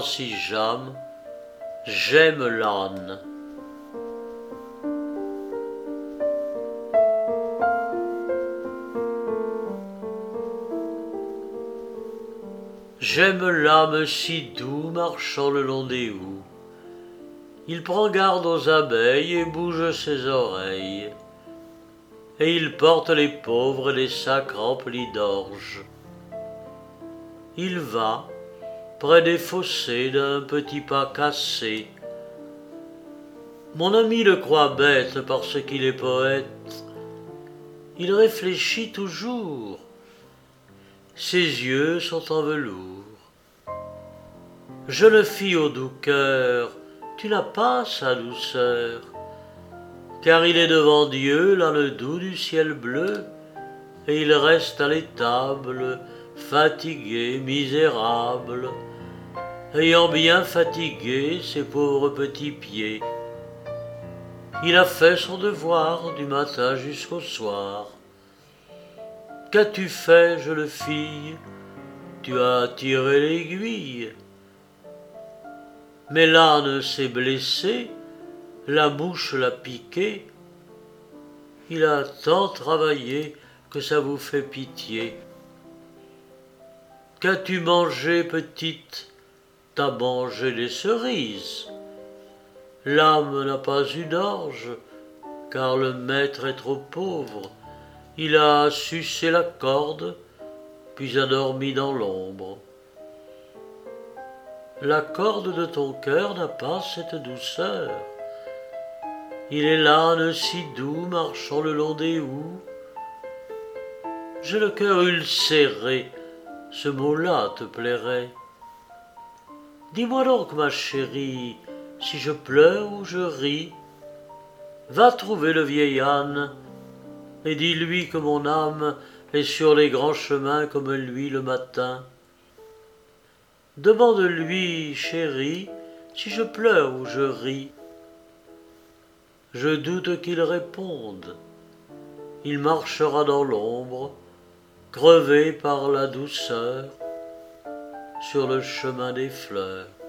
Jam, j'aime l'âne. J'aime l'âme si doux marchant le long des houes. Il prend garde aux abeilles et bouge ses oreilles. Et il porte les pauvres des sacs remplis d'orge. Il va, près des fossés d'un petit pas cassé. Mon ami le croit bête parce qu'il est poète. Il réfléchit toujours. Ses yeux sont en velours. Jeune fille au doux cœur, tu n'as pas sa douceur, car il est devant Dieu l'âne doux du ciel bleu, et il reste à l'étable, fatigué, misérable, ayant bien fatigué ses pauvres petits pieds. Il a fait son devoir du matin jusqu'au soir. Qu'as-tu fait, jeune fille? Tu as tiré l'aiguille. Mais l'âne s'est blessé, la mouche l'a piqué. Il a tant travaillé que ça vous fait pitié. Qu'as-tu mangé, petite? T'as mangé des cerises. L'âme n'a pas eu d'orge, car le maître est trop pauvre. Il a sucé la corde, puis a dormi dans l'ombre. La corde de ton cœur n'a pas cette douceur. Il est l'âne si doux marchant le long des houes. J'ai le cœur ulcéré, ce mot-là te plairait. Dis-moi donc, ma chérie, si je pleure ou je ris. Va trouver le vieil âne et dis-lui que mon âme est sur les grands chemins comme lui le matin. Demande-lui, chérie, si je pleure ou je ris. Je doute qu'il réponde. Il marchera dans l'ombre, crevé par la douceur, sur le chemin des fleurs.